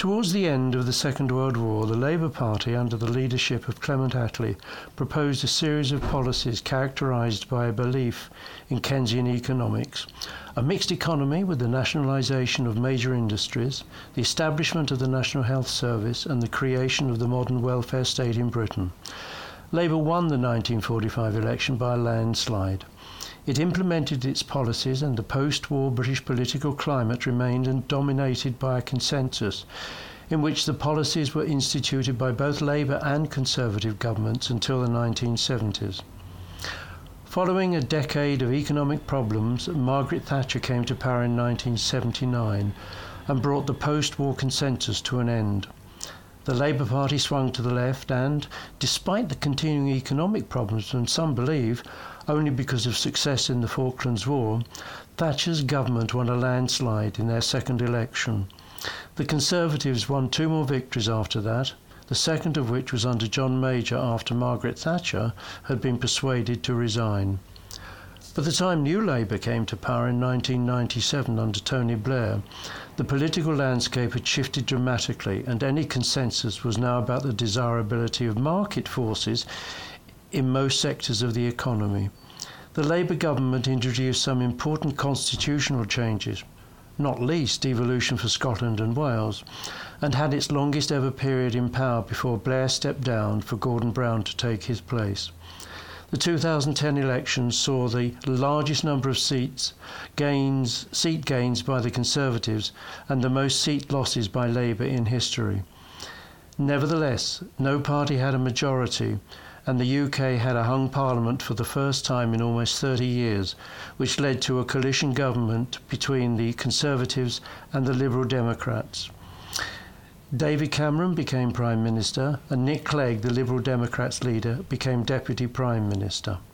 Towards the end of the Second World War, the Labour Party, under the leadership of Clement Attlee, proposed a series of policies characterised by a belief in Keynesian economics, a mixed economy with the nationalisation of major industries, the establishment of the National Health Service and the creation of the modern welfare state in Britain. Labour won the 1945 election by a landslide. It implemented its policies, and the post-war British political climate remained dominated by a consensus in which the policies were instituted by both Labour and Conservative governments until the 1970s. Following a decade of economic problems, Margaret Thatcher came to power in 1979 and brought the post-war consensus to an end. The Labour Party swung to the left and, despite the continuing economic problems, and some believe only because of success in the Falklands War, Thatcher's government won a landslide in their second election. The Conservatives won 2 more victories after that, the second of which was under John Major after Margaret Thatcher had been persuaded to resign. By the time New Labour came to power in 1997 under Tony Blair, the political landscape had shifted dramatically, and any consensus was now about the desirability of market forces in most sectors of the economy. The Labour government introduced some important constitutional changes, not least devolution for Scotland and Wales, and had its longest ever period in power before Blair stepped down for Gordon Brown to take his place. The 2010 elections saw the largest number of seat gains by the Conservatives and the most seat losses by Labour in history. Nevertheless, no party had a majority, and the UK had a hung parliament for the first time in almost 30 years, which led to a coalition government between the Conservatives and the Liberal Democrats. David Cameron became Prime Minister, and Nick Clegg, the Liberal Democrats leader, became Deputy Prime Minister.